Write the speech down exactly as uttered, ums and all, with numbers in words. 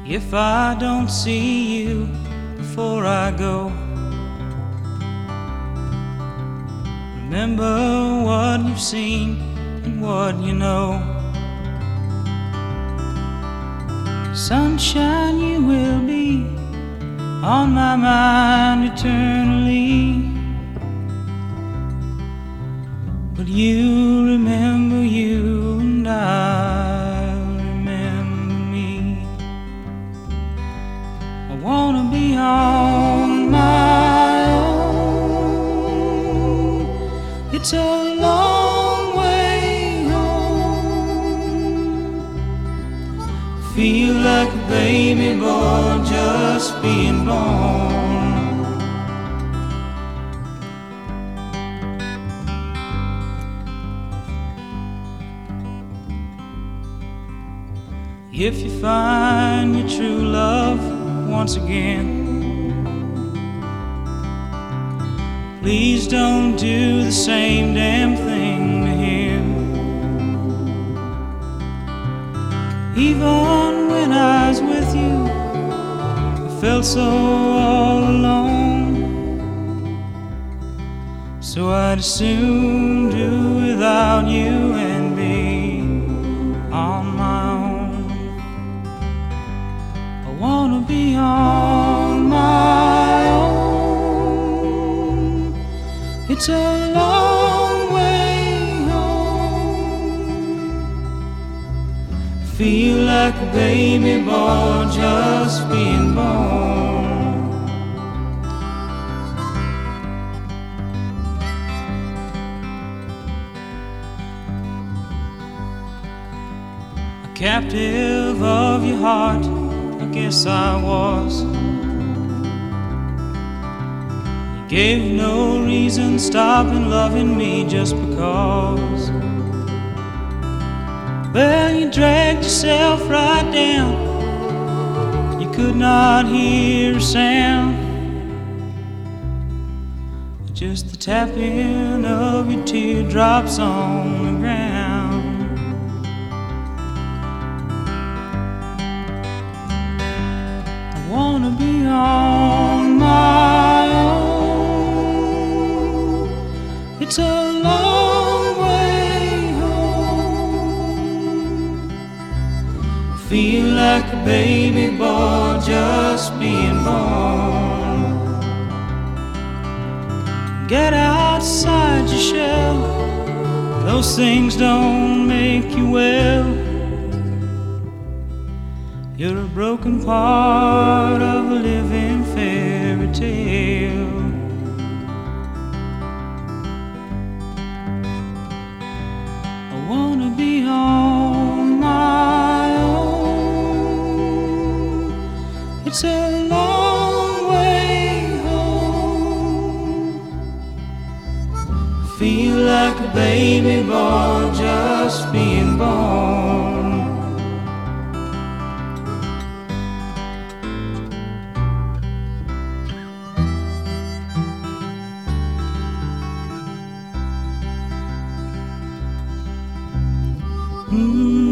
If I don't see you before I go, remember what you've seen and what you know. Sunshine, you will be on my mind eternally, but you remember you and I'll remember me. I wanna be on my own. It's a long way home. Feel like a baby boy just being born. If you find your true love once again, please don't do the same damn thing to him. Even when I was with you, I felt so all alone. So I'd as soon do without you and be on my own. I wanna be on my own. It's a long way home. Feel like a baby boy just being born. A captive of your heart, I guess I was. You gave no reason stopping loving me just because. Well, you dragged yourself right down. You could not hear a sound, just the tapping of your teardrops on the ground. I wanna be on my own. It's a long way home. Feel like a baby boy just being born. Get outside your shell. Those things don't make you well. You're a broken part of a living fairy tale. I wanna be on my own. It's a long way home. Feel like a baby boy just being born. Mm-hmm.